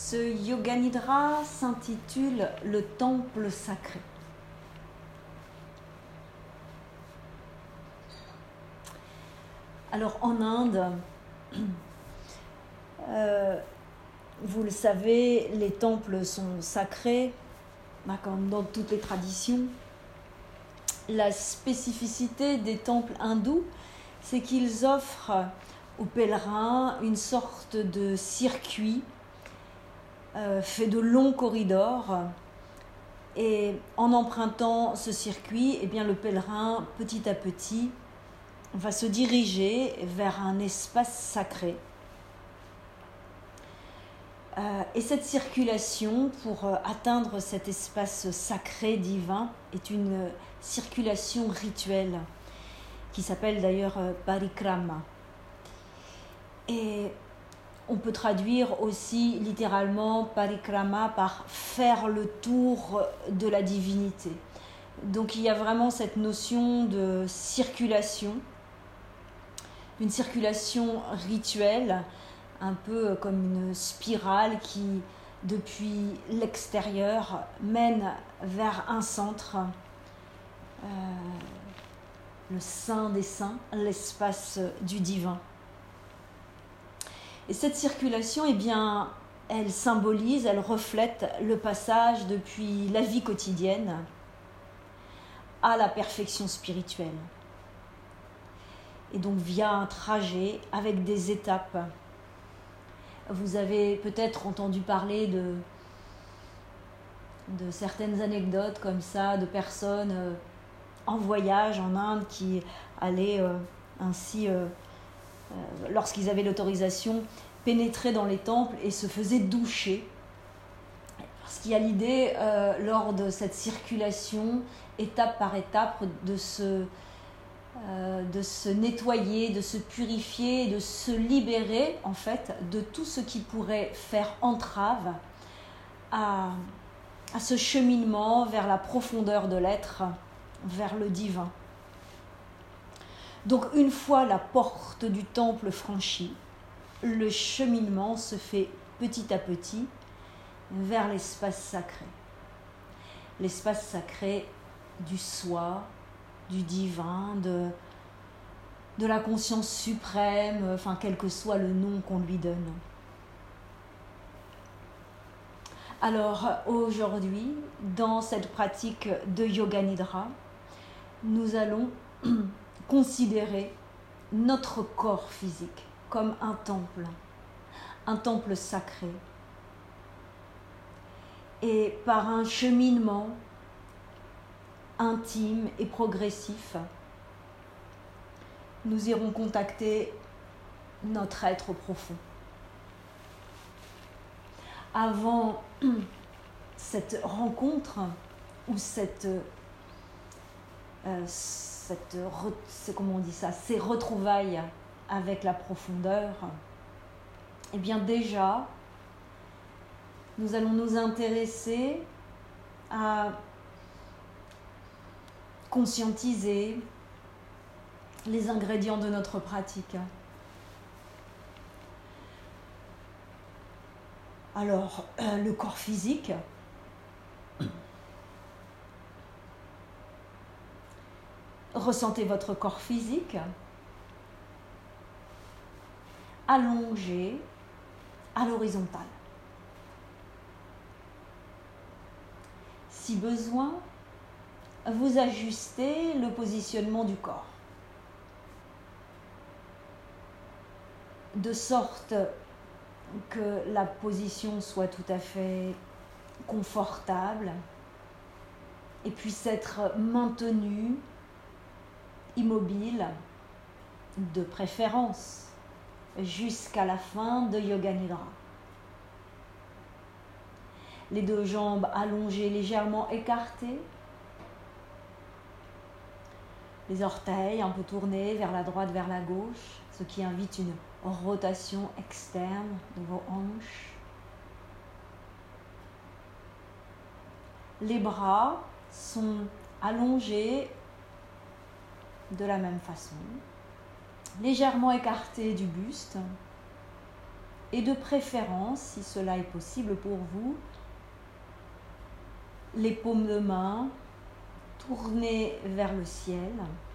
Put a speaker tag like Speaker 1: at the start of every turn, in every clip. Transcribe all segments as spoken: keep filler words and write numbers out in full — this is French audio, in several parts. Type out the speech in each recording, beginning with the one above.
Speaker 1: Ce Yoga Nidra s'intitule « Le temple sacré ». Alors en Inde, euh, vous le savez, les temples sont sacrés, bah, comme dans toutes les traditions. La spécificité des temples hindous, c'est qu'ils offrent aux pèlerins une sorte de circuit euh, fait de longs corridors. Et en empruntant ce circuit, eh bien, le pèlerin, petit à petit, va se diriger vers un espace sacré. Euh, et cette circulation, pour euh, atteindre cet espace sacré divin, est une circulation rituelle qui s'appelle d'ailleurs euh, parikrama. Et on peut traduire aussi littéralement parikrama par faire le tour de la divinité. Donc il y a vraiment cette notion de circulation, une circulation rituelle, un peu comme une spirale qui, depuis l'extérieur, mène vers un centre, euh, le Saint des Saints, l'espace du divin. Et cette circulation, eh bien, elle symbolise, elle reflète le passage depuis la vie quotidienne à la perfection spirituelle. Et donc via un trajet avec des étapes. Vous avez peut-être entendu parler de, de certaines anecdotes comme ça, de personnes euh, en voyage en Inde qui allaient euh, ainsi, euh, euh, lorsqu'ils avaient l'autorisation, pénétrer dans les temples et se faisaient doucher. Parce qu'il y a l'idée, euh, lors de cette circulation, étape par étape, de se... Euh, de se nettoyer, de se purifier, de se libérer en fait de tout ce qui pourrait faire entrave à, à ce cheminement vers la profondeur de l'être, vers le divin. Donc une fois la porte du temple franchie, le cheminement se fait petit à petit vers l'espace sacré. L'espace sacré du soi, du divin, de, de la conscience suprême, enfin quel que soit le nom qu'on lui donne. Alors aujourd'hui, dans cette pratique de Yoga Nidra, nous allons considérer notre corps physique comme un temple, un temple sacré. Et par un cheminement intime et progressif, nous irons contacter notre être profond. Avant cette rencontre ou cette, euh, cette c'est comment on dit ça, ces retrouvailles avec la profondeur, eh bien déjà, nous allons nous intéresser à conscientiser les ingrédients de notre pratique. Alors, euh, le corps physique, ressentez votre corps physique allongé à l'horizontale. Si besoin, vous ajustez le positionnement du corps, de sorte que la position soit tout à fait confortable et puisse être maintenue immobile, de préférence, jusqu'à la fin de Yoga Nidra. Les deux jambes allongées, légèrement écartées, les orteils un peu tournés vers la droite, vers la gauche, ce qui invite une rotation externe de vos hanches. Les bras sont allongés de la même façon, légèrement écartés du buste, Et de préférence, si cela est possible pour vous, les paumes de main tournées vers le ciel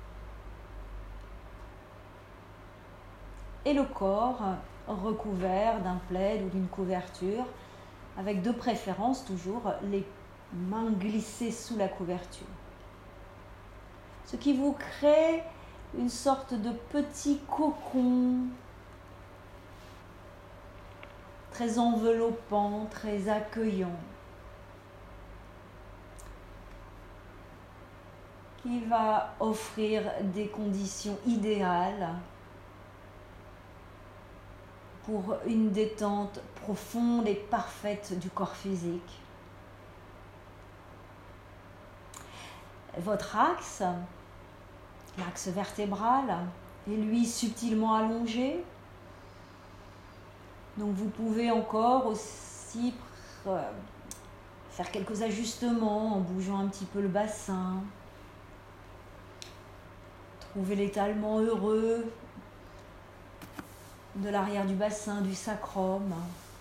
Speaker 1: et le corps recouvert d'un plaid ou d'une couverture, avec de préférence toujours les mains glissées sous la couverture. Ce qui vous crée une sorte de petit cocon très enveloppant, très accueillant, qui va offrir des conditions idéales pour une détente profonde et parfaite du corps physique. Votre axe, l'axe vertébral, est lui subtilement allongé. Donc vous pouvez encore aussi faire quelques ajustements en bougeant un petit peu le bassin. Trouver l'étalement heureux de l'arrière du bassin, du sacrum.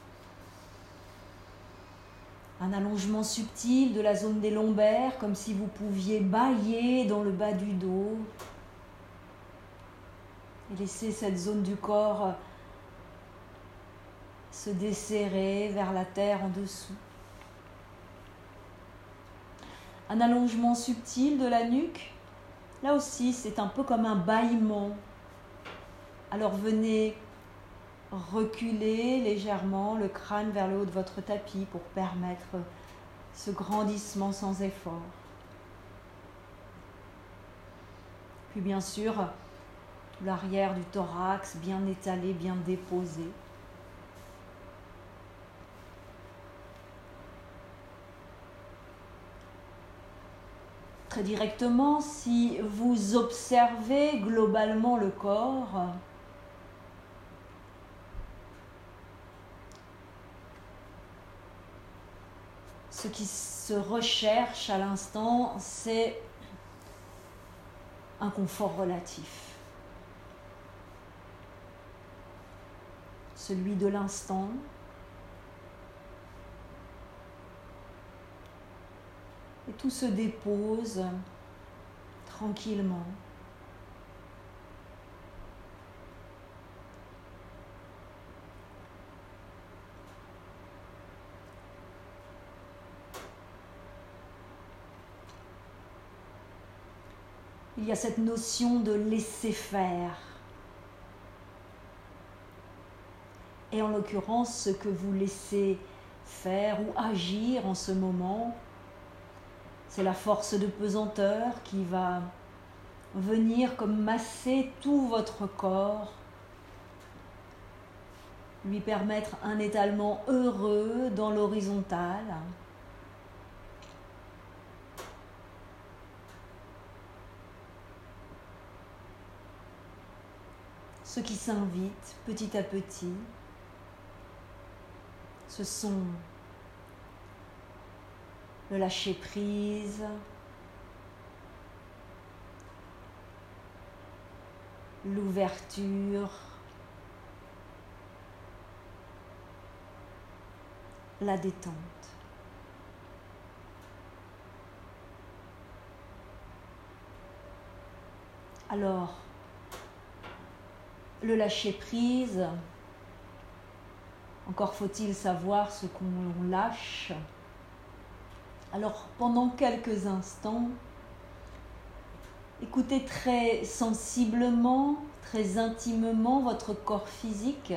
Speaker 1: Un allongement subtil de la zone des lombaires, comme si vous pouviez bâiller dans le bas du dos. Et laisser cette zone du corps se desserrer vers la terre en dessous. Un allongement subtil de la nuque. Là aussi, c'est un peu comme un bâillement. Alors venez reculer légèrement le crâne vers le haut de votre tapis pour permettre ce grandissement sans effort. Puis bien sûr, l'arrière du thorax bien étalé, bien déposé. Très directement, si vous observez globalement le corps, ce qui se recherche à l'instant, c'est un confort relatif. Celui de l'instant. Et tout se dépose tranquillement. Il y a cette notion de laisser faire. Et en l'occurrence, ce que vous laissez faire ou agir en ce moment, c'est la force de pesanteur qui va venir comme masser tout votre corps, lui permettre un étalement heureux dans l'horizontale. Ce qui s'invite petit à petit, ce sont le lâcher-prise, l'ouverture, la détente. Alors, le lâcher-prise, encore faut-il savoir ce qu'on lâche. Alors, pendant quelques instants, écoutez très sensiblement, très intimement votre corps physique.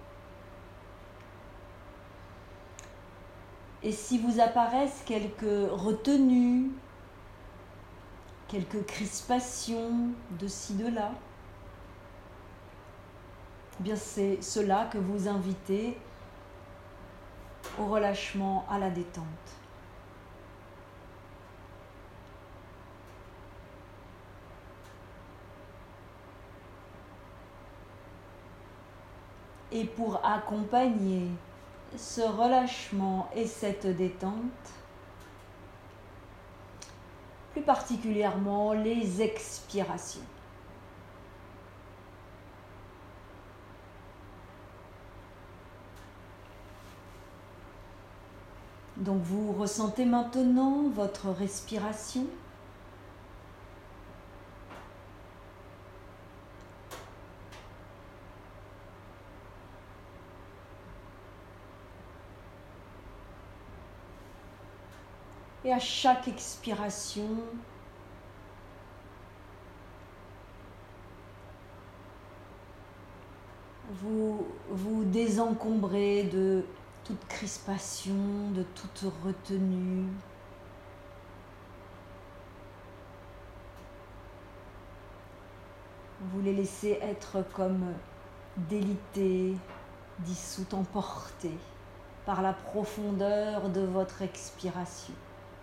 Speaker 1: Et si vous apparaissent quelques retenues, quelques crispations de ci, de là, eh bien c'est cela que vous invitez au relâchement, à la détente. Et pour accompagner ce relâchement et cette détente, plus particulièrement les expirations. Donc vous ressentez maintenant votre respiration. Et à chaque expiration, vous vous désencombrez de toute crispation, de toute retenue. Vous les laissez être comme délités, dissoutes, emportées par la profondeur de votre expiration.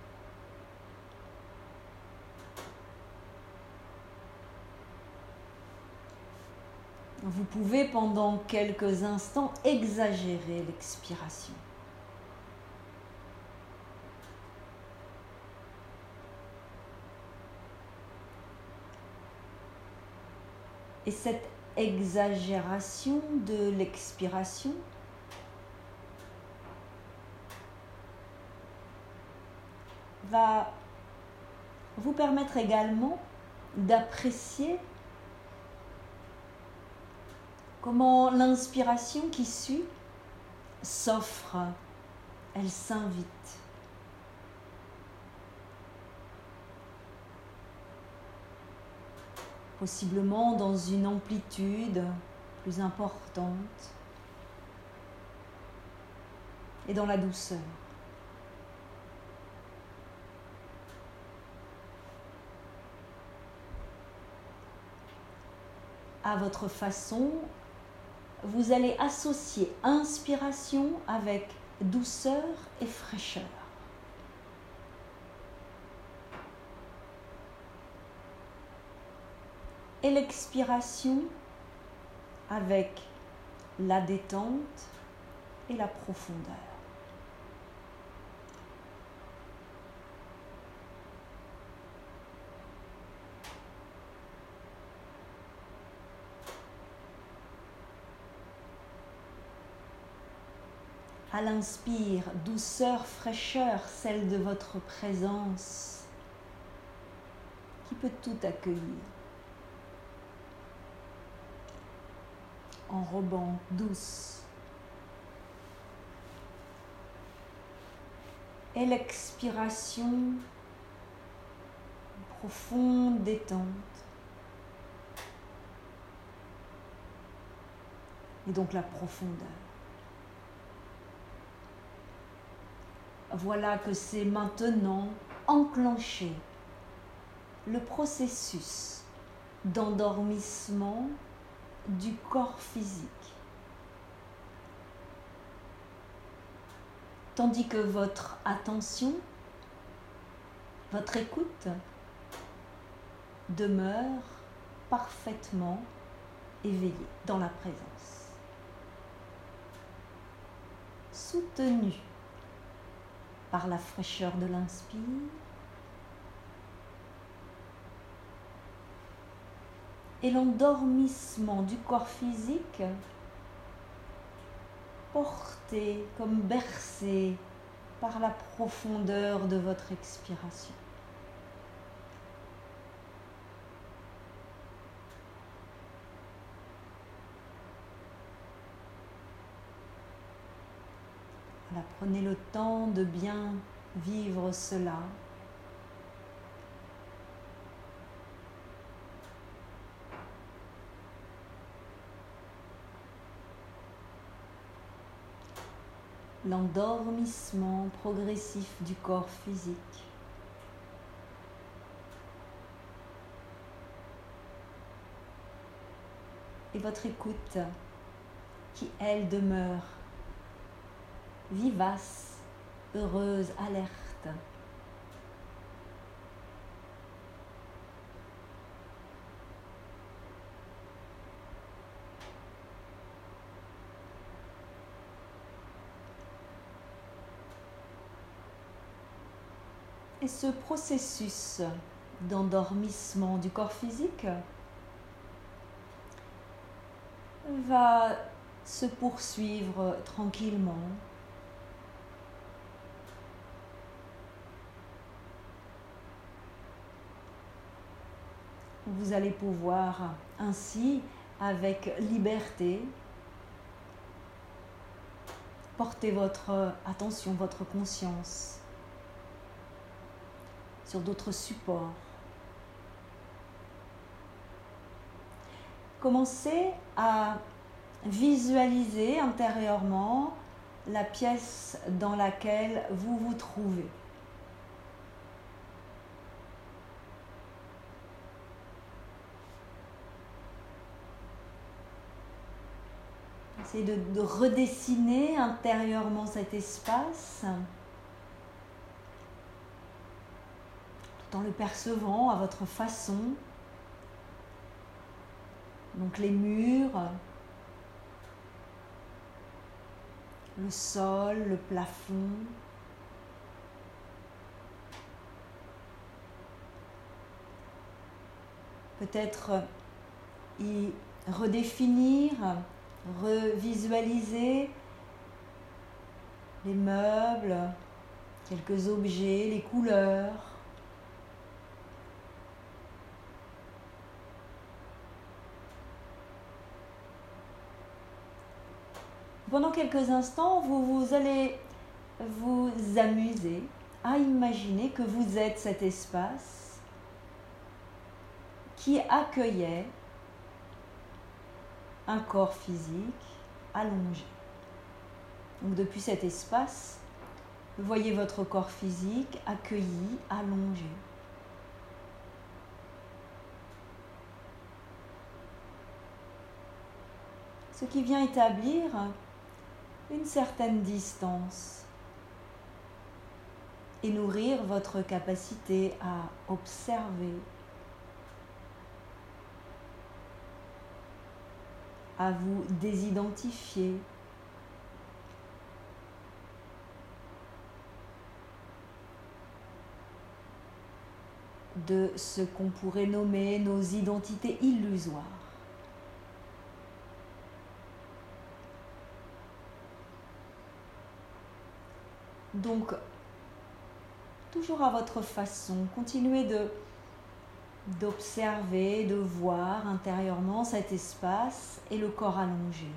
Speaker 1: Vous pouvez pendant quelques instants exagérer l'expiration. Et cette exagération de l'expiration va vous permettre également d'apprécier comment l'inspiration qui suit s'offre, elle s'invite. Possiblement dans une amplitude plus importante et dans la douceur. À votre façon, vous allez associer inspiration avec douceur et fraîcheur. Et l'expiration avec la détente et la profondeur. À l'inspire, douceur, fraîcheur, celle de votre présence qui peut tout accueillir. Enrobant, douce. Et l'expiration, profonde détente. Et donc la profondeur. Voilà que c'est maintenant enclenché le processus d'endormissement du corps physique. Tandis que votre attention, votre écoute demeure parfaitement éveillée dans la présence. Soutenue par la fraîcheur de l'inspire et l'endormissement du corps physique porté comme bercé par la profondeur de votre expiration. Voilà, prenez le temps de bien vivre cela. L'endormissement progressif du corps physique. Et votre écoute qui, elle, demeure vivace, heureuse, alerte. Et ce processus d'endormissement du corps physique va se poursuivre tranquillement vous allez pouvoir ainsi, avec liberté, porter votre attention, votre conscience sur d'autres supports. Commencez à visualiser intérieurement la pièce dans laquelle vous vous trouvez. Essayez de, de redessiner intérieurement cet espace tout en le percevant à votre façon. Donc les murs, le sol, le plafond. Peut-être y redéfinir, revisualiser les meubles, quelques objets, les couleurs. Pendant quelques instants, vous, vous allez vous amuser à imaginer que vous êtes cet espace qui accueillait un corps physique allongé. Donc depuis cet espace, vous voyez votre corps physique accueilli, allongé. Ce qui vient établir une certaine distance et nourrir votre capacité à observer, à vous désidentifier, de ce qu'on pourrait nommer nos identités illusoires. Donc, toujours à votre façon, continuez de, d'observer, de voir intérieurement cet espace et le corps allongé.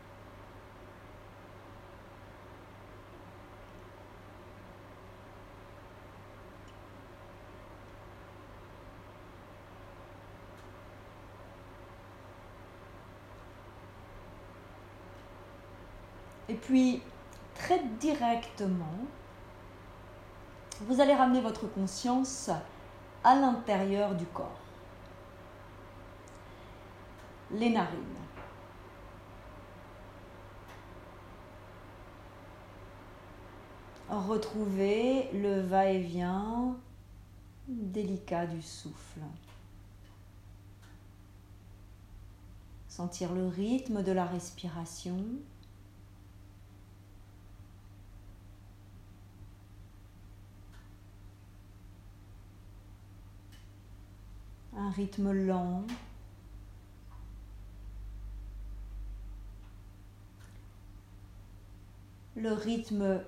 Speaker 1: Et puis, très directement, vous allez ramener votre conscience à l'intérieur du corps. Les narines. Retrouvez le va-et-vient délicat du souffle. Sentir le rythme de la respiration. Un rythme lent. Le rythme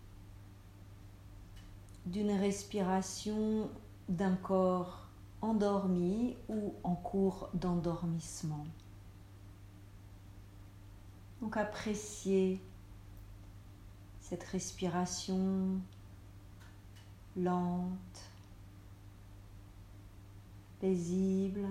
Speaker 1: d'une respiration d'un corps endormi ou en cours d'endormissement. Donc appréciez cette respiration lente, paisible.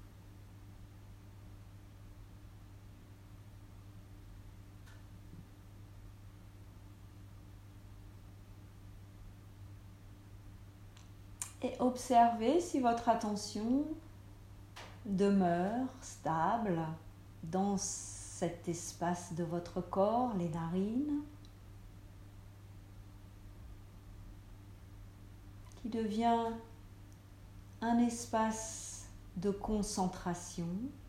Speaker 1: Et observez si votre attention demeure stable dans cet espace de votre corps, les narines, qui devient un espace de concentration.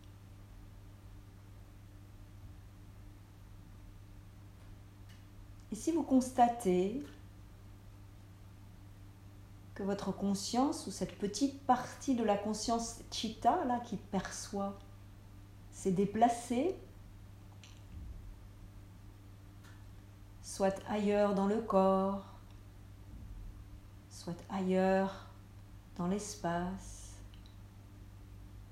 Speaker 1: Et si vous constatez que votre conscience, ou cette petite partie de la conscience chitta là, qui perçoit, s'est déplacée, soit ailleurs dans le corps, soit ailleurs dans l'espace,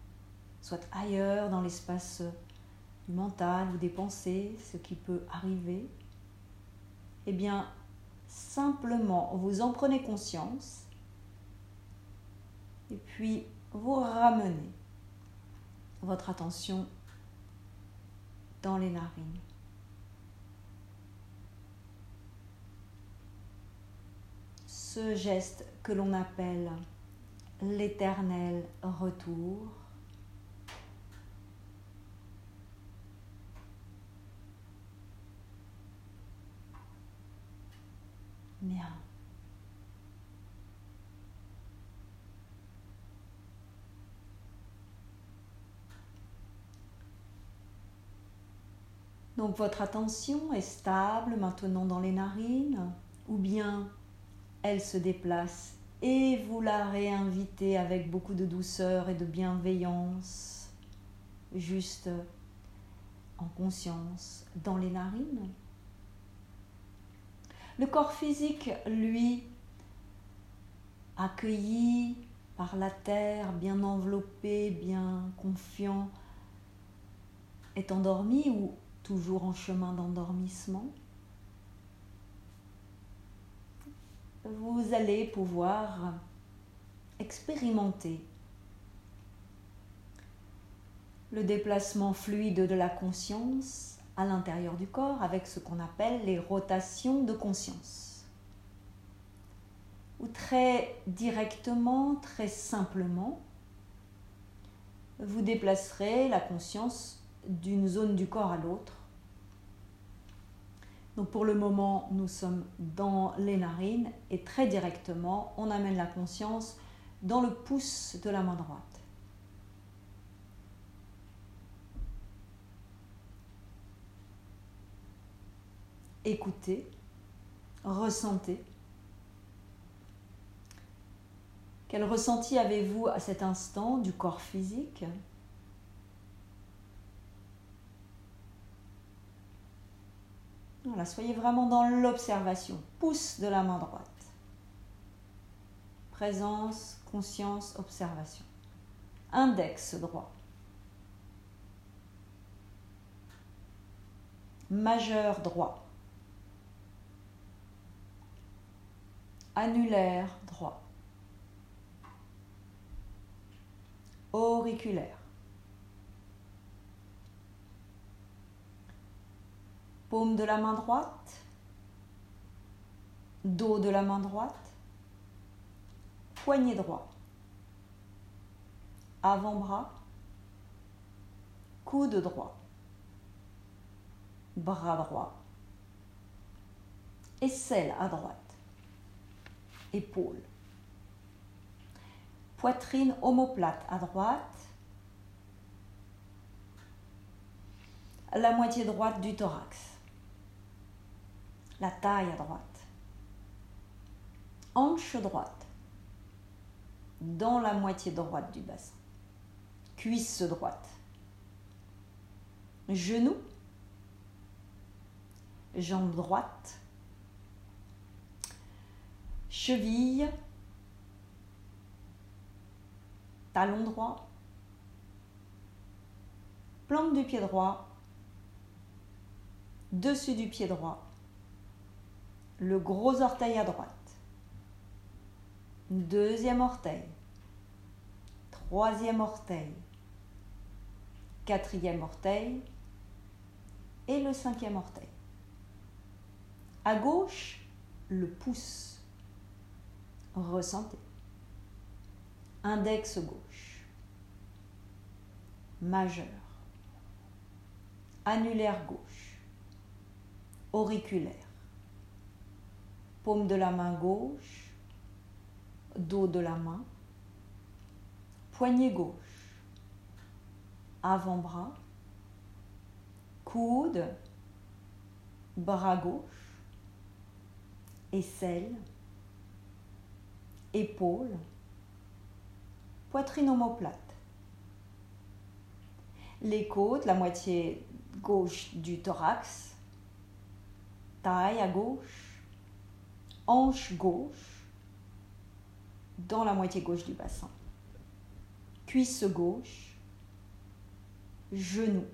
Speaker 1: soit ailleurs dans l'espace du mental ou des pensées, ce qui peut arriver, eh bien, simplement, vous en prenez conscience et puis vous ramenez votre attention dans les narines. Ce geste que l'on appelle l'éternel retour bien. Donc votre attention est stable maintenant dans les narines, ou bien elle se déplace et vous la réinvitez avec beaucoup de douceur et de bienveillance, juste en conscience, dans les narines. Le corps physique, lui, accueilli par la terre, bien enveloppé, bien confiant, est endormi ou toujours en chemin d'endormissement. Vous allez pouvoir expérimenter le déplacement fluide de la conscience à l'intérieur du corps avec ce qu'on appelle les rotations de conscience. Ou très directement, très simplement, vous déplacerez la conscience d'une zone du corps à l'autre. Donc pour le moment, nous sommes dans les narines et très directement, on amène la conscience dans le pouce de la main droite. Écoutez, ressentez. Quel ressenti avez-vous à cet instant du corps physique ? Voilà, soyez vraiment dans l'observation. Pouce de la main droite. Présence, conscience, observation. Index droit. Majeur droit. Annulaire droit. Auriculaire. Paume de la main droite, dos de la main droite, poignet droit, avant-bras, coude droit, bras droit, aisselle à droite, épaule, poitrine omoplate à droite, la moitié droite du thorax. La taille à droite, hanche droite, dans la moitié droite du bassin, cuisse droite, genou, jambe droite, cheville, talon droit, plante du pied droit, dessus du pied droit, le gros orteil à droite, deuxième orteil, troisième orteil, quatrième orteil et le cinquième orteil. À gauche, le pouce. Ressentez. Index gauche, majeur, annulaire gauche, auriculaire. Paume de la main gauche, dos de la main, poignet gauche, avant-bras, coude, bras gauche, aisselle, épaule, poitrine omoplate. Les côtes, la moitié gauche du thorax, taille à gauche, hanche gauche, dans la moitié gauche du bassin, cuisse gauche, genou,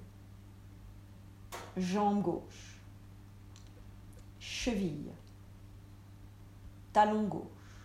Speaker 1: jambe gauche, cheville, talon gauche,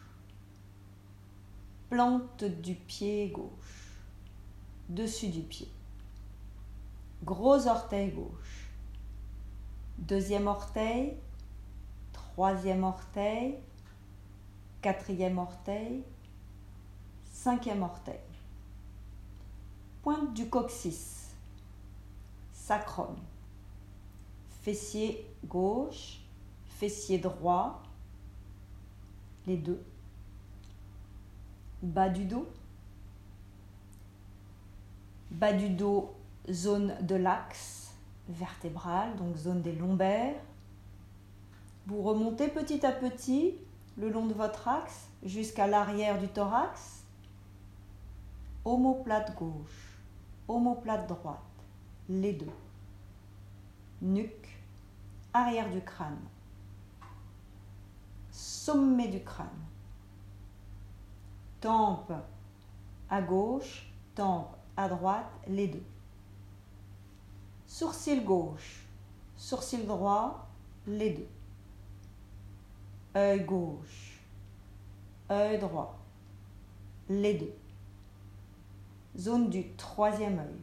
Speaker 1: plante du pied gauche, dessus du pied, gros orteil gauche, deuxième orteil, troisième orteil, quatrième orteil, cinquième orteil, pointe du coccyx, sacrum, fessier gauche, fessier droit, les deux, bas du dos, bas du dos, zone de l'axe vertébral, donc zone des lombaires. Vous remontez petit à petit le long de votre axe jusqu'à l'arrière du thorax, omoplate gauche, omoplate droite, les deux, nuque, arrière du crâne, sommet du crâne, tempe à gauche, tempe à droite, les deux, sourcil gauche, sourcil droit, les deux, œil gauche, œil droit, les deux, zone du troisième œil,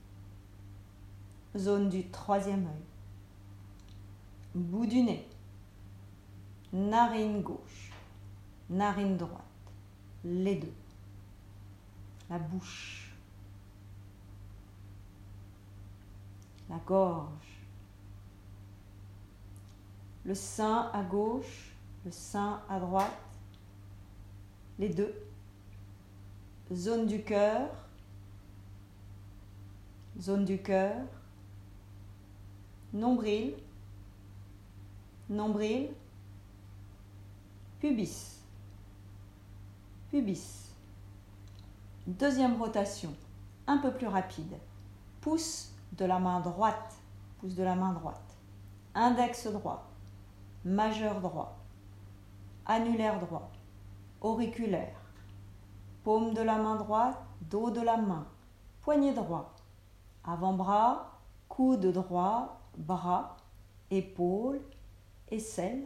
Speaker 1: zone du troisième œil, bout du nez, narine gauche, narine droite, les deux, la bouche, la gorge, le sein à gauche, le sein à droite, les deux, zone du cœur, zone du cœur, nombril, nombril, pubis, pubis. Deuxième rotation, un peu plus rapide. Pouce de la main droite, pouce de la main droite, index droit, majeur droit, annulaire droit, auriculaire, paume de la main droite, dos de la main, poignet droit, avant-bras, coude droit, bras, épaules, aisselle,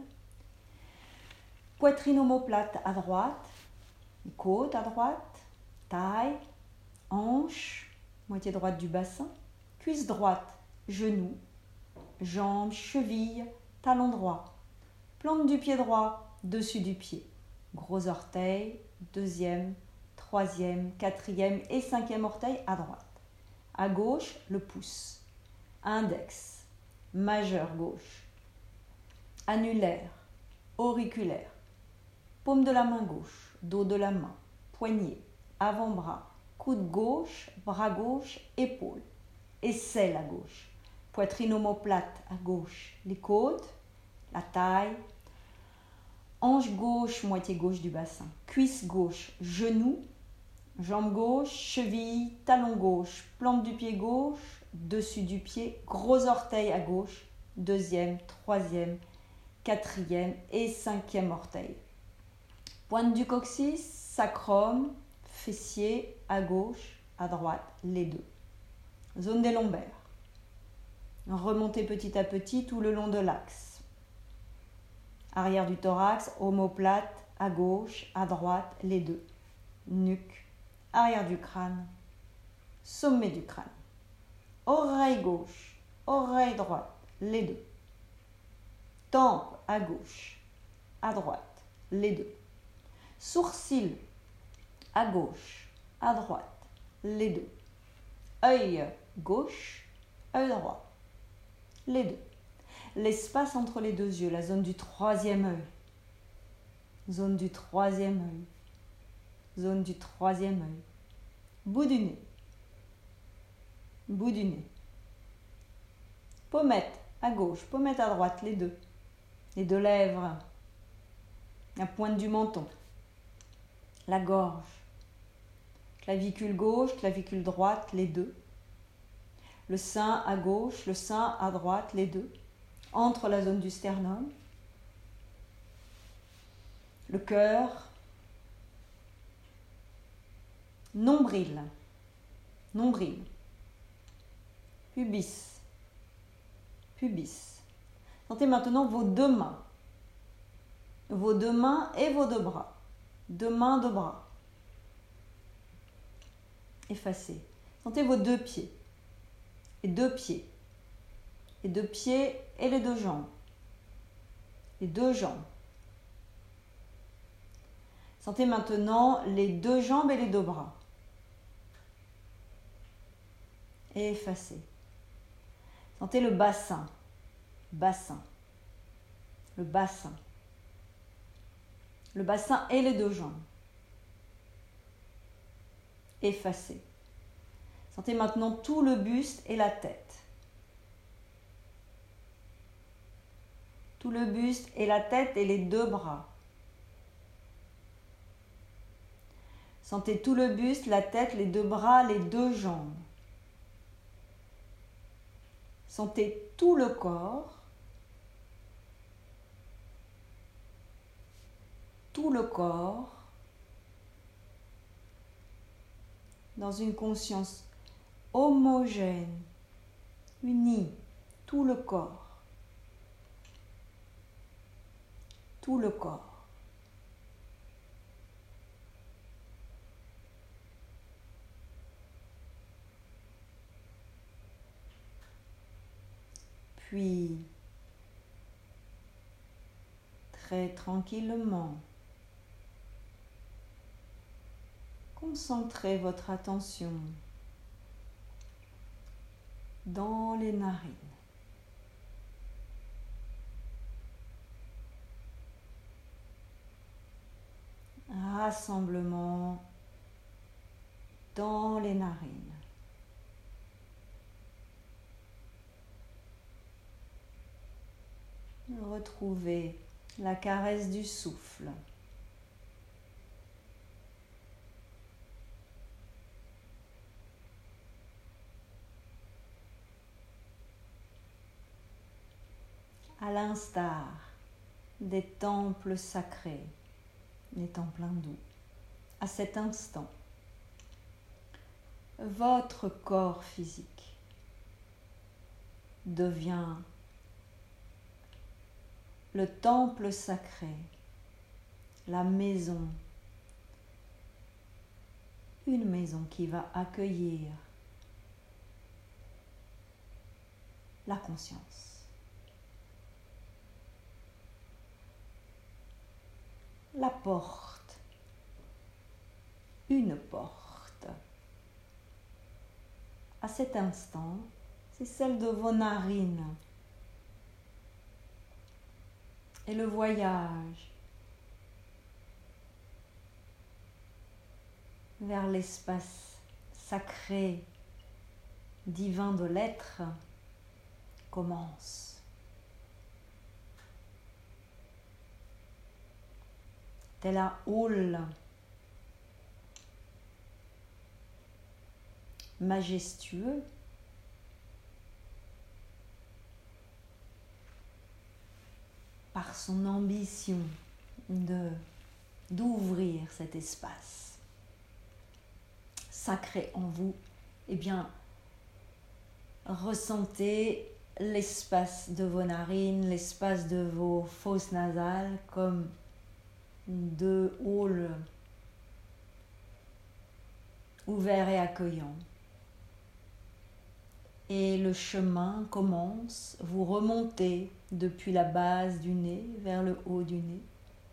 Speaker 1: poitrine omoplate à droite, côte à droite, taille, hanche, moitié droite du bassin, cuisse droite, genou, jambes, cheville, talon droit, plante du pied droit, dessus du pied, gros orteil, deuxième, troisième, quatrième et cinquième orteil à droite. À gauche, le pouce, index, majeur gauche, annulaire, auriculaire, paume de la main gauche, dos de la main, poignet, avant-bras, coude gauche, bras gauche, épaule, aisselle à gauche, poitrine omoplate à gauche, les côtes, la taille, hanche gauche, moitié gauche du bassin, cuisse gauche, genou, jambe gauche, cheville, talon gauche, plante du pied gauche, dessus du pied, gros orteil à gauche, deuxième, troisième, quatrième et cinquième orteil. Pointe du coccyx, sacrum, fessier à gauche, à droite, les deux. Zone des lombaires. Remontez petit à petit tout le long de l'axe. Arrière du thorax, omoplate, à gauche, à droite, les deux. Nuque, arrière du crâne, sommet du crâne. Oreille gauche, oreille droite, les deux. Tempe à gauche, à droite, les deux. Sourcil à gauche, à droite, les deux. Œil gauche, œil droit, les deux. L'espace entre les deux yeux, la zone du troisième œil. Zone du troisième œil. Zone du troisième œil. Bout du nez. Bout du nez. Pommette à gauche, pommette à droite, les deux. Les deux lèvres. La pointe du menton. La gorge. Clavicule gauche, clavicule droite, les deux. Le sein à gauche, le sein à droite, les deux. Entre la zone du sternum. Le cœur. Nombril. Nombril. pubis, pubis. Sentez maintenant vos deux mains, vos deux mains et vos deux bras, deux mains, deux bras. Effacez. Sentez vos deux pieds, et deux pieds, les deux pieds et les deux jambes, les deux jambes. Sentez maintenant les deux jambes et les deux bras. Et effacez. Sentez le bassin, bassin, le bassin, le bassin et les deux jambes. Effacez. Sentez maintenant tout le buste et la tête. Tout le buste et la tête et les deux bras. Sentez tout le buste, la tête, les deux bras, les deux jambes. Sentez tout le corps. Tout le corps. Dans une conscience homogène, unie, tout le corps. Tout le corps. Puis, très tranquillement, concentrez votre attention dans les narines. Rassemblement dans les narines. Retrouvez la caresse du souffle. À l'instar des temples sacrés, des temples hindous, à cet instant, votre corps physique devient le temple sacré, la maison, une maison qui va accueillir la conscience, la porte, une porte. À cet instant, c'est celle de vos narines. Et le voyage vers l'espace sacré, divin de l'être commence. Tel un hall majestueux, par son ambition de, d'ouvrir cet espace sacré en vous, eh bien, ressentez l'espace de vos narines, l'espace de vos fosses nasales comme deux halls ouverts et accueillants. Et le chemin commence, vous remontez depuis la base du nez vers le haut du nez.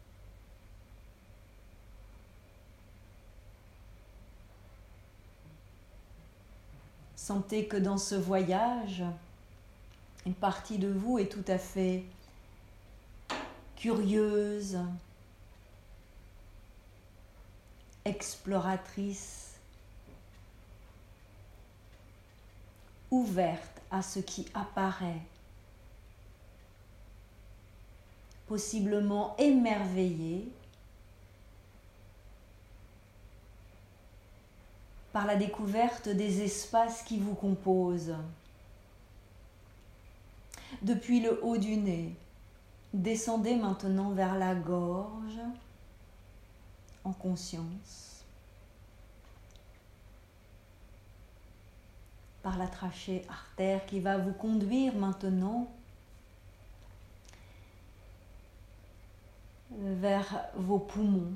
Speaker 1: Sentez que dans ce voyage, une partie de vous est tout à fait curieuse, exploratrice, ouverte à ce qui apparaît, possiblement émerveillée par la découverte des espaces qui vous composent. Depuis le haut du nez, descendez maintenant vers la gorge en conscience. par la trachée artère qui va vous conduire maintenant vers vos poumons,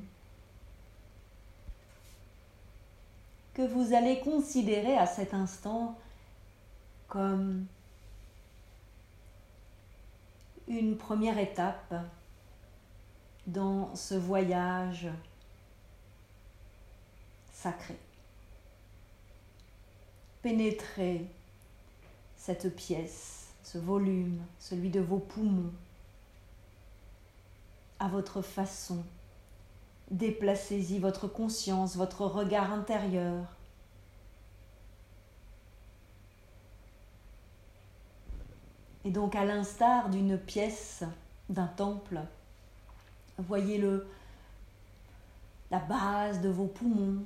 Speaker 1: que vous allez considérer à cet instant comme une première étape dans ce voyage sacré. Pénétrez cette pièce, ce volume, celui de vos poumons, à votre façon. Déplacez-y votre conscience, votre regard intérieur. Et donc, à l'instar d'une pièce, d'un temple, voyez le, la base de vos poumons,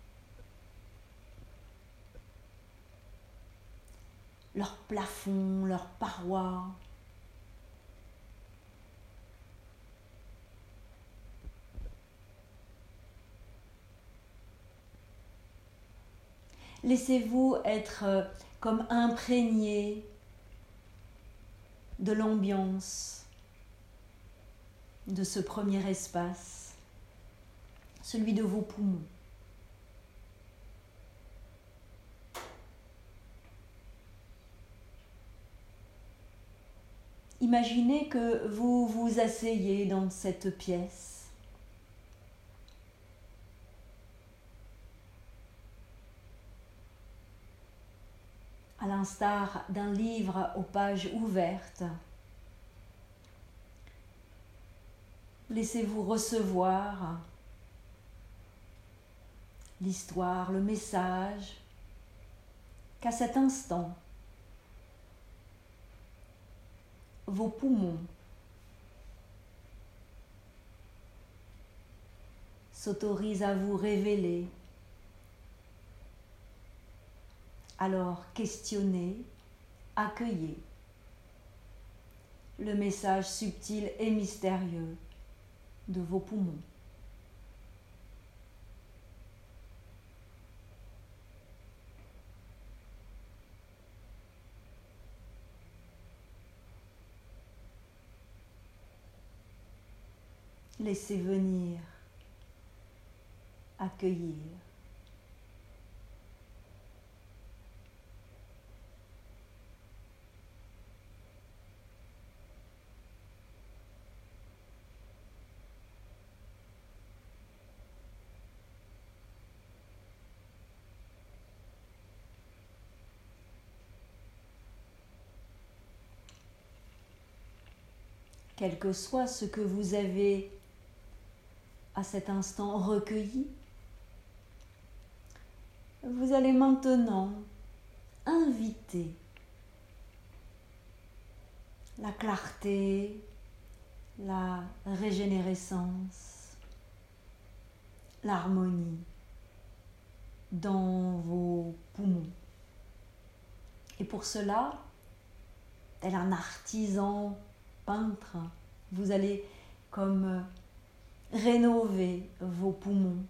Speaker 1: leur plafond, leurs parois. Laissez-vous être comme imprégné de l'ambiance de ce premier espace, celui de vos poumons. Imaginez que vous vous asseyez dans cette pièce. À l'instar d'un livre aux pages ouvertes. Laissez-vous recevoir l'histoire, le message qu'à cet instant, vos poumons s'autorisent à vous révéler. Alors, questionnez, accueillez le message subtil et mystérieux de vos poumons. Laissez venir, accueillir. Quel que soit ce que vous avez à cet instant recueilli, vous allez maintenant inviter la clarté, la régénérescence, l'harmonie dans vos poumons. Et pour cela, tel un artisan peintre, vous allez comme rénover vos poumons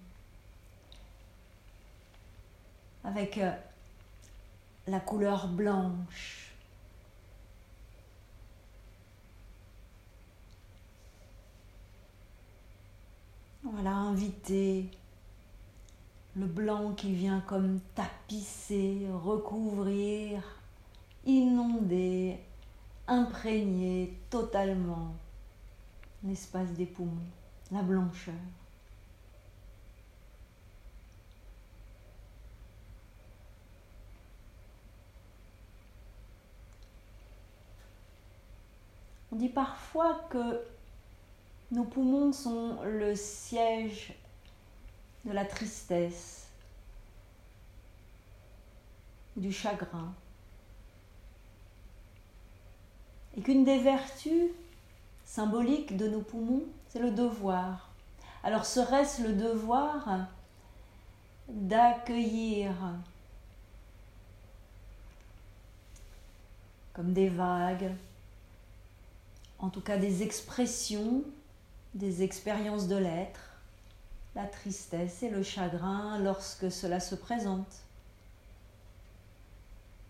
Speaker 1: avec la couleur blanche. Voilà, invitez le blanc qui vient comme tapisser, recouvrir, inonder, imprégner totalement l'espace des poumons, la blancheur. On dit parfois que nos poumons sont le siège de la tristesse, du chagrin, et qu'une des vertus symboliques de nos poumons, c'est le devoir. Alors serait-ce le devoir d'accueillir comme des vagues, en tout cas des expressions, des expériences de l'être, la tristesse et le chagrin lorsque cela se présente.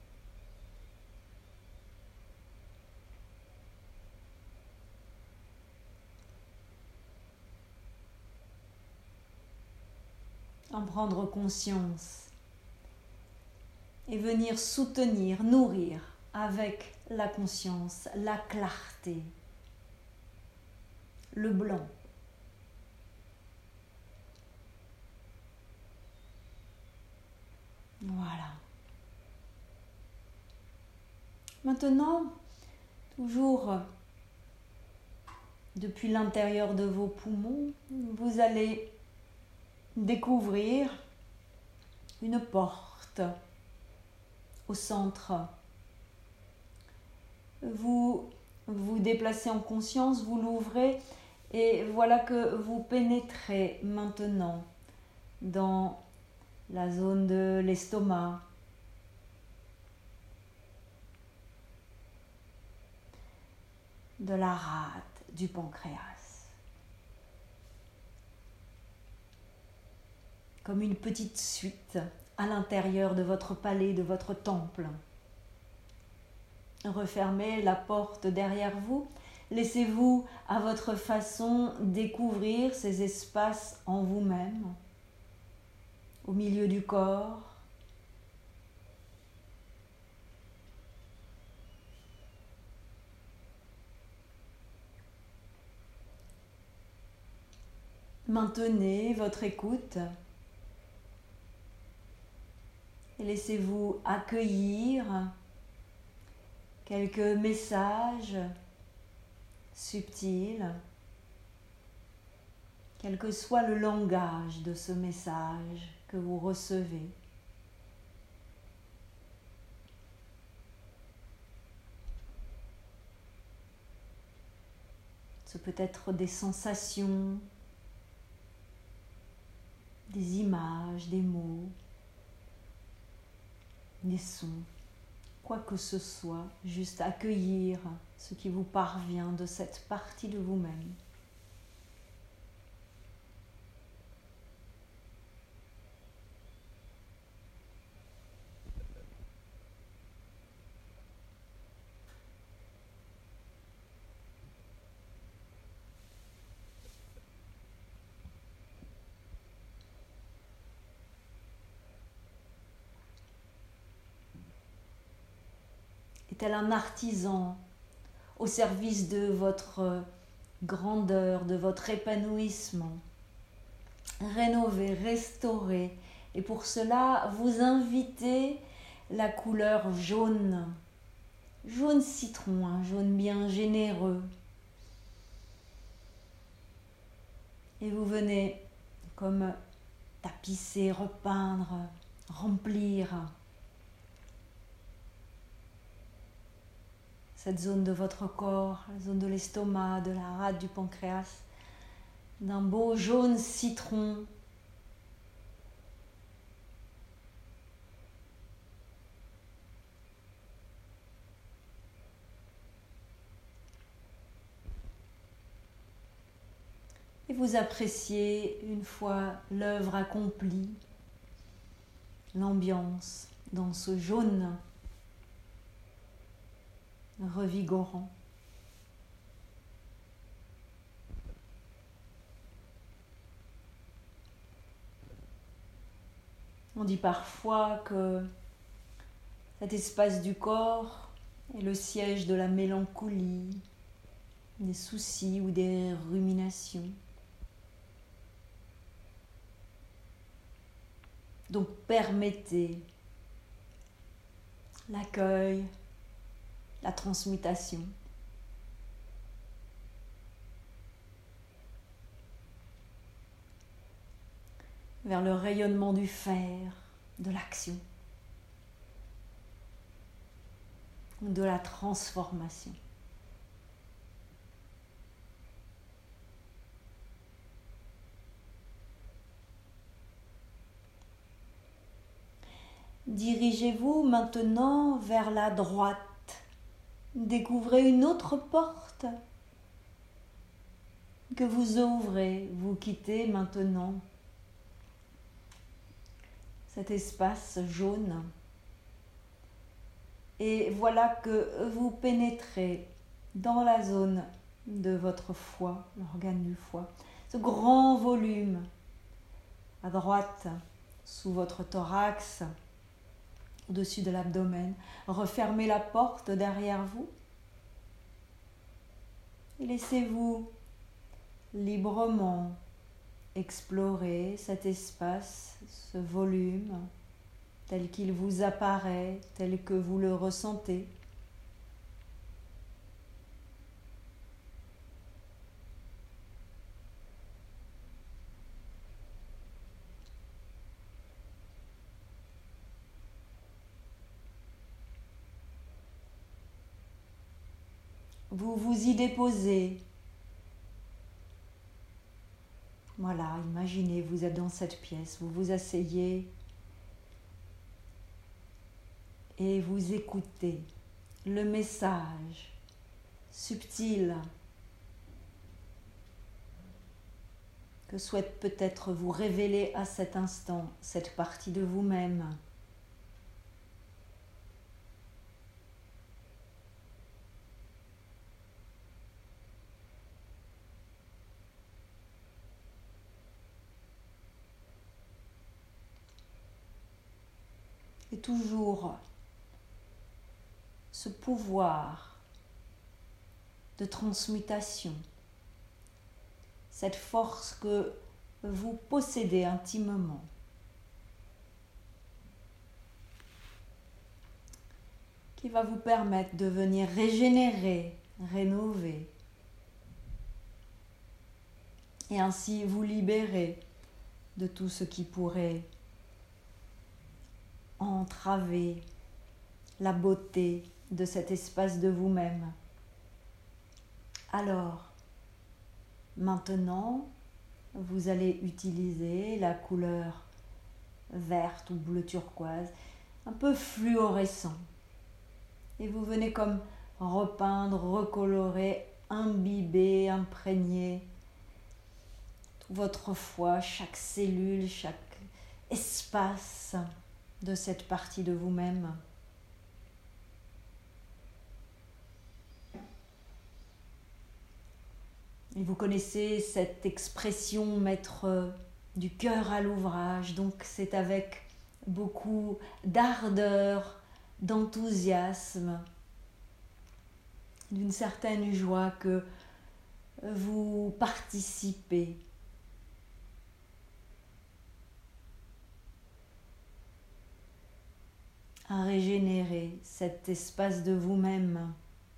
Speaker 1: en prendre conscience et venir soutenir, nourrir avec la conscience, la clarté, le blanc. Voilà. Maintenant, toujours depuis l'intérieur de vos poumons, vous allez découvrir une porte au centre. Vous vous déplacez en conscience, vous l'ouvrez et voilà que vous pénétrez maintenant dans la zone de l'estomac, de la rate, du pancréas. Comme une petite suite à l'intérieur de votre palais, de votre temple. Refermez la porte derrière vous. Laissez-vous à votre façon découvrir ces espaces en vous-même, au milieu du corps. Maintenez votre écoute et laissez-vous accueillir quelques messages subtils, quel que soit le langage de ce message que vous recevez. Ce peut être des sensations, des images, des mots, des sons, quoi que ce soit, juste accueillir ce qui vous parvient de cette partie de vous-même. Tel un artisan au service de votre grandeur, de votre épanouissement. Rénover, restaurer. Et pour cela, vous invitez la couleur jaune. Jaune citron, un jaune bien généreux. Et vous venez comme tapisser, repeindre, remplir cette zone de votre corps, la zone de l'estomac, de la rate, du pancréas, d'un beau jaune citron. Et vous appréciez, une fois l'œuvre accomplie, l'ambiance dans ce jaune revigorant. On dit parfois que cet espace du corps est le siège de la mélancolie, des soucis ou des ruminations. Donc permettez l'accueil, la transmutation. Vers le rayonnement du fer, de l'action, de la transformation. Dirigez-vous maintenant vers la droite. Découvrez une autre porte que vous ouvrez. Vous quittez maintenant cet espace jaune. Et voilà que vous pénétrez dans la zone de votre foie, l'organe du foie. Ce grand volume à droite, sous votre thorax, au-dessus de l'abdomen. Refermez la porte derrière vous et laissez-vous librement explorer cet espace, ce volume, tel qu'il vous apparaît, tel que vous le ressentez. Vous vous y déposez. Voilà, imaginez, vous êtes dans cette pièce, vous vous asseyez et vous écoutez le message subtil que souhaite peut-être vous révéler à cet instant cette partie de vous-même. Et toujours ce pouvoir de transmutation, cette force que vous possédez intimement, qui va vous permettre de venir régénérer, rénover, et ainsi vous libérer de tout ce qui pourrait entraver la beauté de cet espace de vous-même. Alors, maintenant, vous allez utiliser la couleur verte ou bleu turquoise, un peu fluorescent. Et vous venez comme repeindre, recolorer, imbiber, imprégner tout votre foie, chaque cellule, chaque espace de cette partie de vous-même. Et vous connaissez cette expression mettre du cœur à l'ouvrage, donc c'est avec beaucoup d'ardeur, d'enthousiasme, d'une certaine joie que vous participez à régénérer cet espace de vous-même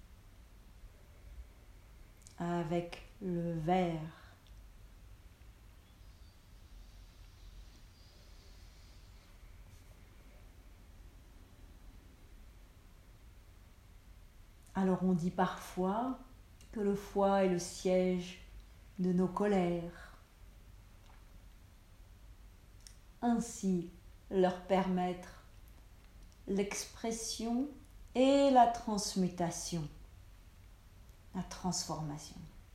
Speaker 1: avec le vert. Alors on dit parfois que le foie est le siège de nos colères. Ainsi leur permettre l'expression et la transmutation, la transformation.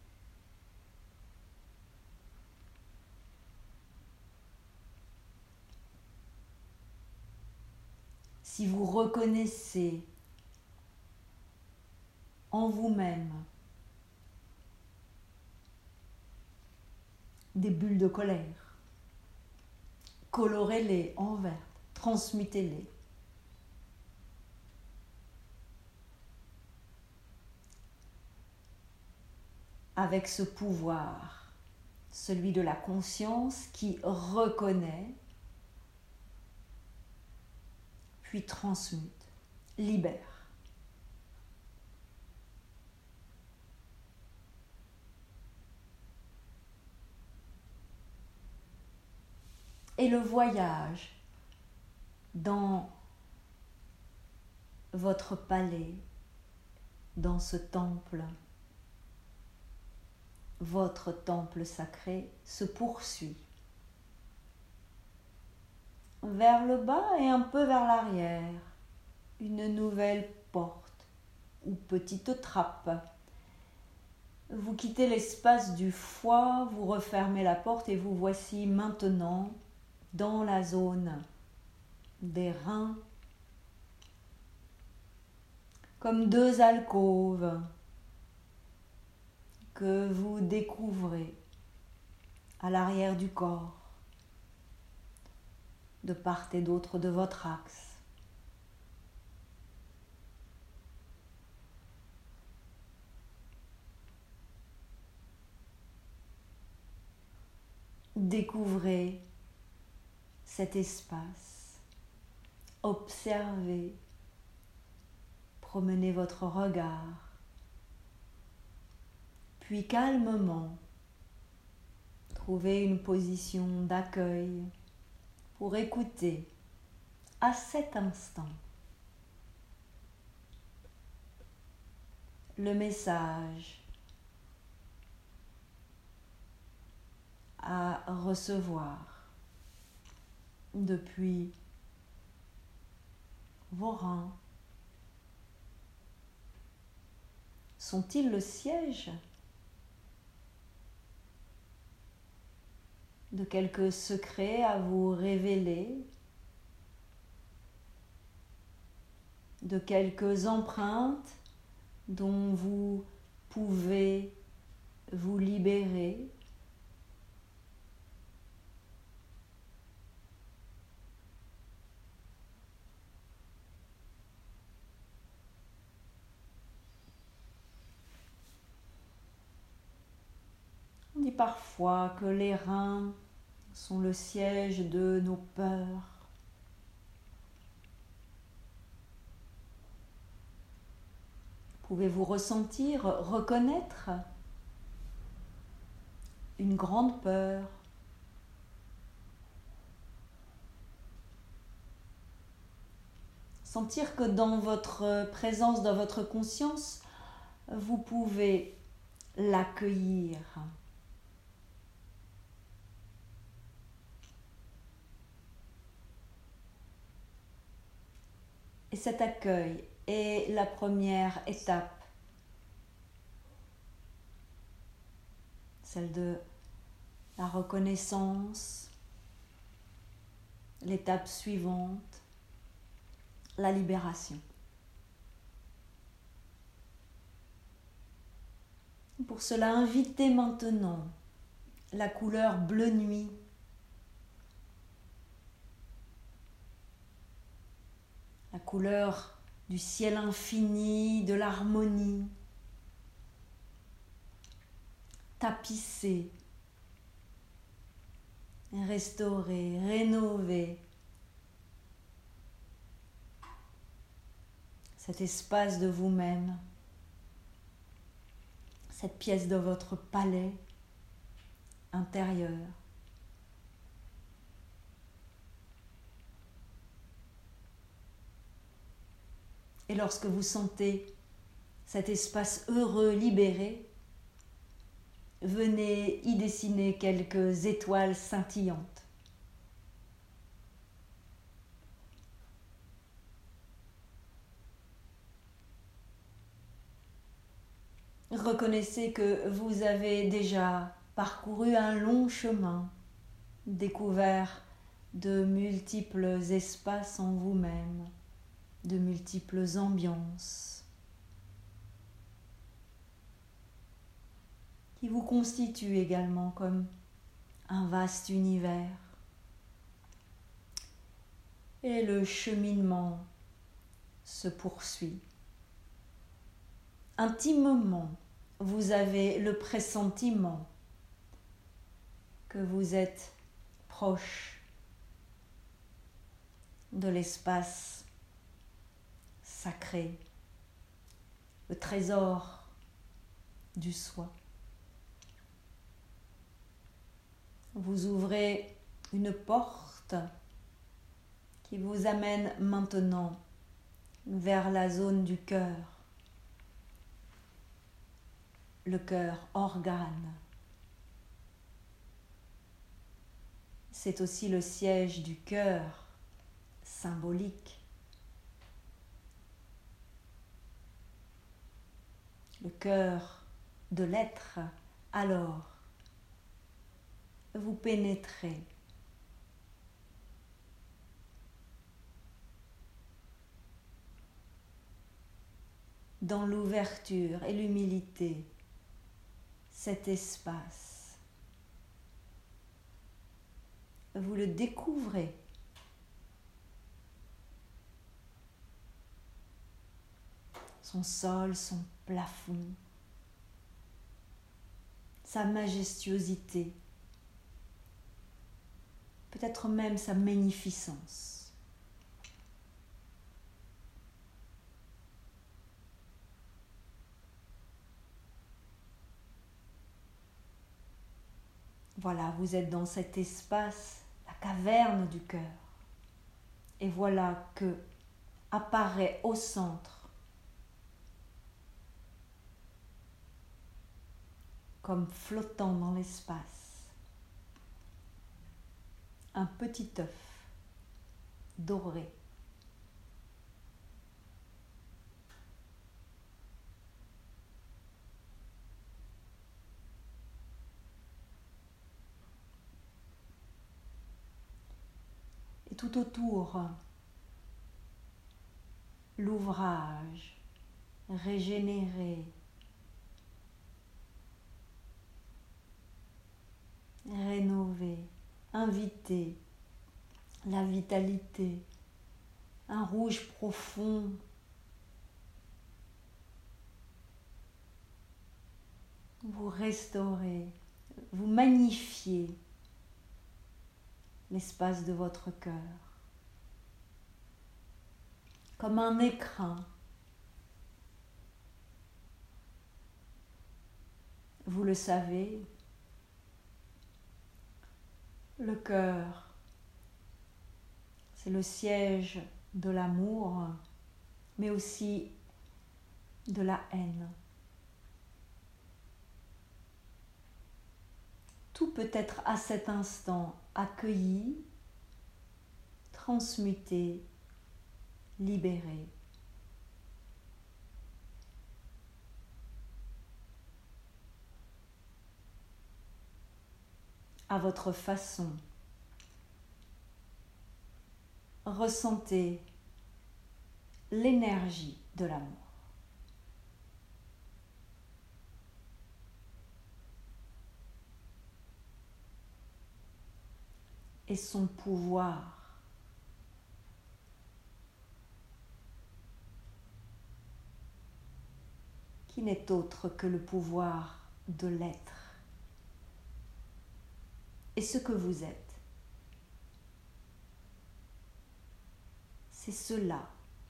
Speaker 1: Si vous reconnaissez en vous-même des bulles de colère, colorez-les en vert, transmutez-les. Avec ce pouvoir, celui de la conscience qui reconnaît, puis transmute, libère. Et le voyage dans votre palais, dans ce temple, votre temple sacré, se poursuit vers le bas et un peu vers l'arrière, une nouvelle porte ou petite trappe. Vous quittez l'espace du foie, vous refermez la porte et vous voici maintenant dans la zone des reins, comme deux alcôves que vous découvrez à l'arrière du corps. de part et d'autre de votre axe. Découvrez cet espace, observez, promenez votre regard, puis calmement, trouvez une position d'accueil pour écouter à cet instant le message à recevoir depuis vos reins. Sont-ils le siège de quelques secrets à vous révéler, de quelques empreintes dont vous pouvez vous libérer? On dit parfois que les reins sont le siège de nos peurs. Pouvez-vous ressentir, reconnaître une grande peur? Sentir que dans votre présence, dans votre conscience, vous pouvez l'accueillir. Et cet accueil est la première étape, celle de la reconnaissance. L'étape suivante, la libération. Pour cela, invitez maintenant la couleur bleu nuit. La couleur du ciel infini, de l'harmonie. Tapisser, restaurer, rénover cet espace de vous-même, cette pièce de votre palais intérieur. Et lorsque vous sentez cet espace heureux, libéré, venez y dessiner quelques étoiles scintillantes. Reconnaissez que vous avez déjà parcouru un long chemin, découvert de multiples espaces en vous-même, de multiples ambiances qui vous constituent également comme un vaste univers. Et le cheminement se poursuit. Intimement, vous avez le pressentiment que vous êtes proche de l'espace sacré, le trésor du soi. Vous ouvrez une porte qui vous amène maintenant vers la zone du cœur. Le cœur organe. C'est aussi le siège du cœur symbolique. Le cœur de l'être, alors vous pénétrez dans l'ouverture et l'humilité, cet espace. Vous le découvrez son sol, son plafond, sa majestuosité, peut-être même sa magnificence. Voilà, vous êtes dans cet espace, la caverne du cœur. Et voilà que apparaît au centre, comme flottant dans l'espace, un petit œuf doré. Et tout autour, l'ouvrage régénéré, rénové, invité, la vitalité, un rouge profond, vous restaurez, vous magnifiez l'espace de votre cœur comme un écrin. Vous le savez, le cœur, c'est le siège de l'amour, mais aussi de la haine. Tout peut être à cet instant accueilli, transmuté, libéré. À votre façon, ressentez l'énergie de l'amour. Et son pouvoir. Qui n'est autre que le pouvoir de l'être. Et ce que vous êtes, c'est cela,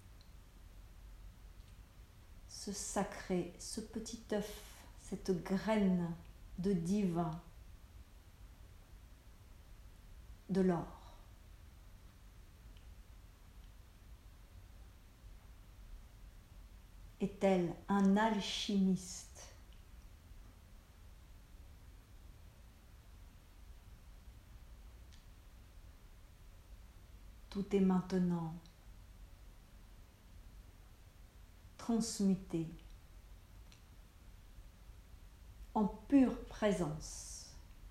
Speaker 1: ce sacré, ce petit œuf, cette graine de divin, de l'or. Et tel un alchimiste, tout est maintenant transmuté en pure présence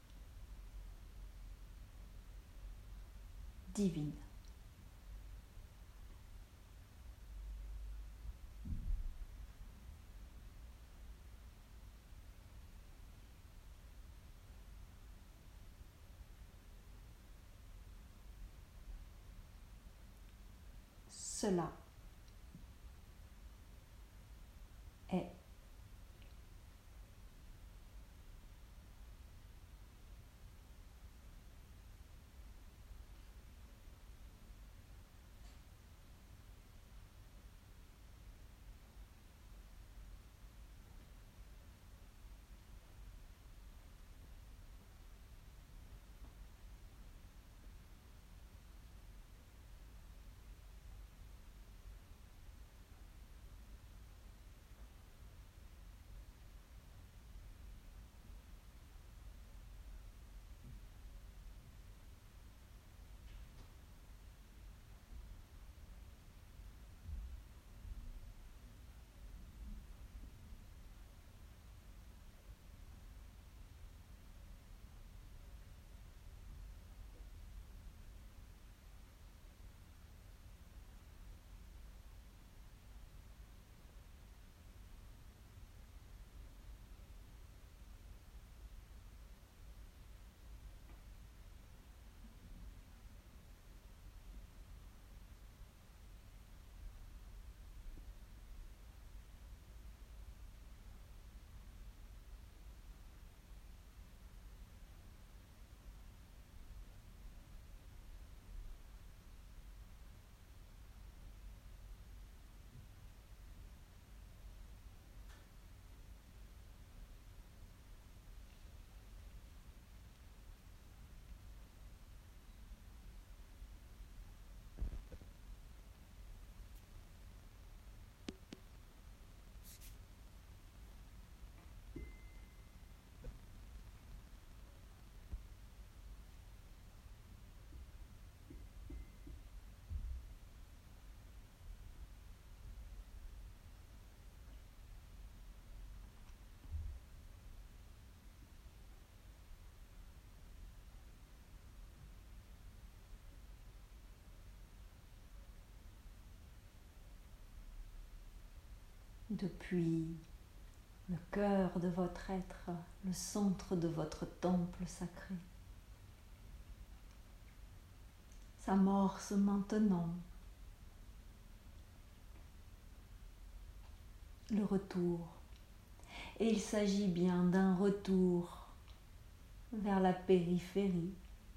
Speaker 1: divine. Cela est. depuis le cœur de votre être, le centre de votre temple sacré. S'amorce maintenant le retour. Et il s'agit bien d'un retour vers la périphérie.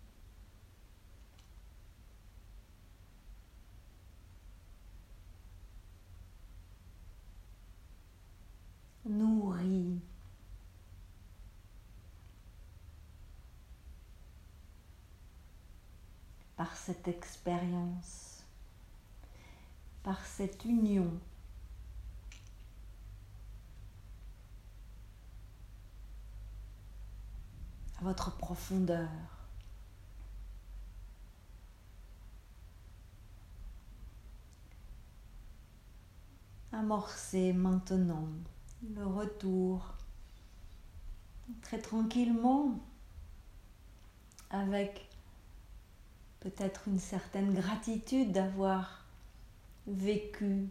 Speaker 1: Nourri par cette expérience, par cette union à votre profondeur. Amorcez maintenant le retour très tranquillement, avec peut-être une certaine gratitude d'avoir vécu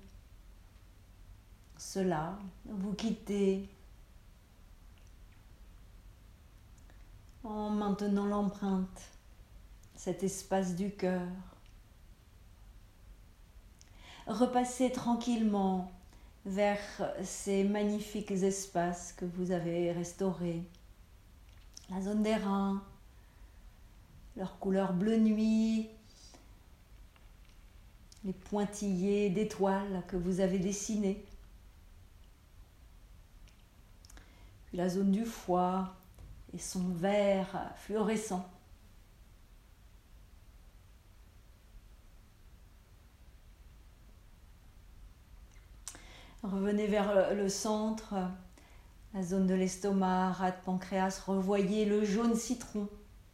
Speaker 1: cela. Vous quittez en maintenant l'empreinte, cet espace du cœur. Repassez tranquillement vers ces magnifiques espaces que vous avez restaurés. La zone des reins, leur couleur bleu nuit, les pointillés d'étoiles que vous avez dessinés. Puis la zone du foie et son vert fluorescent. Revenez vers le centre, la zone de l'estomac, rate, pancréas, revoyez le jaune citron.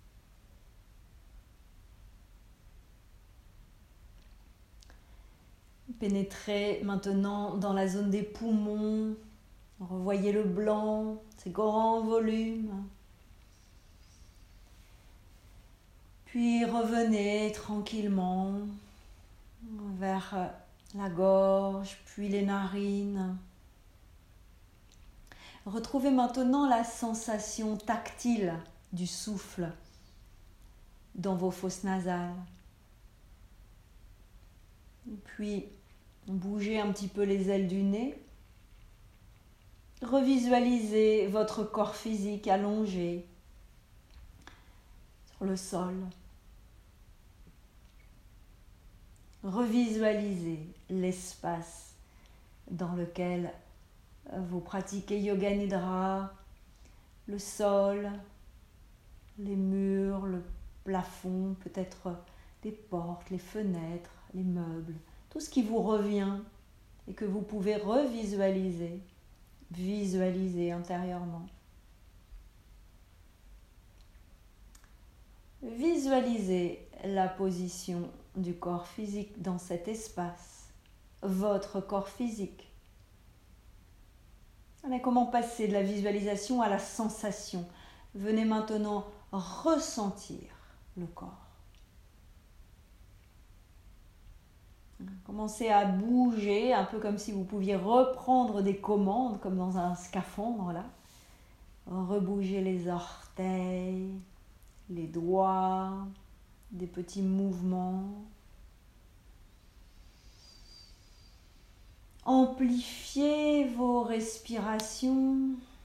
Speaker 1: Pénétrez maintenant dans la zone des poumons, revoyez le blanc, ces grands volumes. Puis revenez tranquillement vers la gorge, puis les narines. Retrouvez maintenant la sensation tactile du souffle dans vos fosses nasales. Puis bougez un petit peu les ailes du nez. Revisualisez votre corps physique allongé sur le sol. Revisualisez l'espace dans lequel vous pratiquez Yoga Nidra, le sol, les murs, le plafond, peut-être les portes, les fenêtres, les meubles, tout ce qui vous revient et que vous pouvez revisualiser, visualiser intérieurement. Visualisez la position du corps physique dans cet espace, votre corps physique. Mais comment passer de la visualisation à la sensation? Venez maintenant ressentir le corps. Commencez à bouger, un peu comme si vous pouviez reprendre des commandes, comme dans un scaphandre là. Rebougez les orteils, les doigts, des petits mouvements. Amplifiez vos respirations.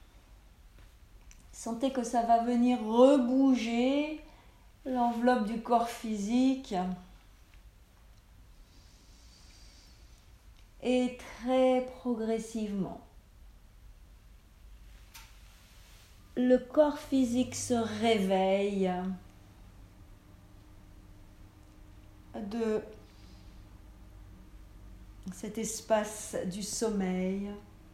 Speaker 1: Sentez que ça va venir rebouger l'enveloppe du corps physique. Et très progressivement, le corps physique se réveille de cet espace du sommeil.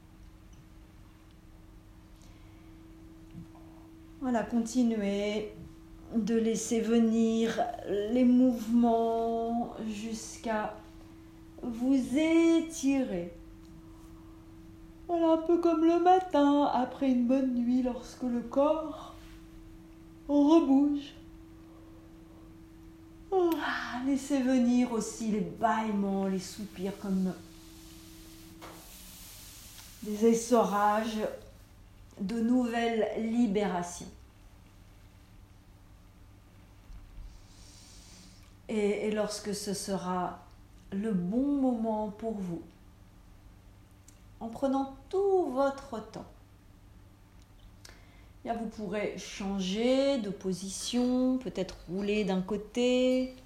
Speaker 1: Voilà, continuez de laisser venir les mouvements jusqu'à vous étirer. Voilà, un peu comme le matin après une bonne nuit lorsque le corps rebouge. Ah, laissez venir aussi les bâillements, les soupirs comme des essorages, de nouvelles libérations. Et, et lorsque ce sera le bon moment pour vous, en prenant tout votre temps, eh bien, vous pourrez changer de position, peut-être rouler d'un côté,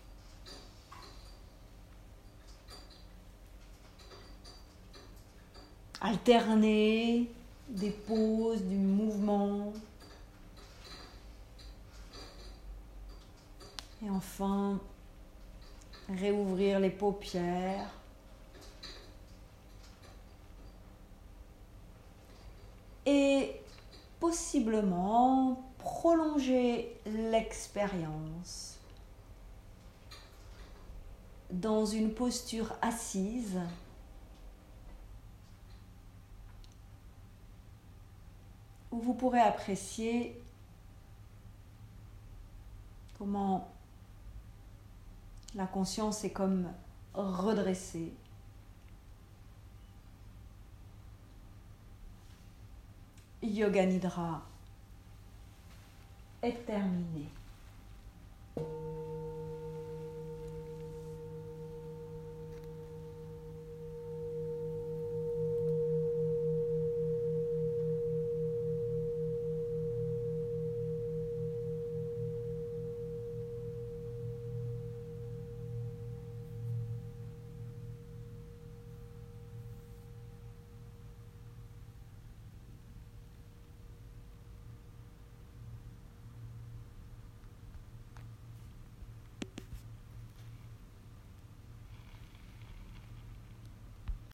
Speaker 1: alterner des pauses, du mouvement. Et enfin, réouvrir les paupières. Et possiblement prolonger l'expérience dans une posture assise où vous pourrez apprécier comment la conscience est comme redressée. Yoga Nidra est terminé.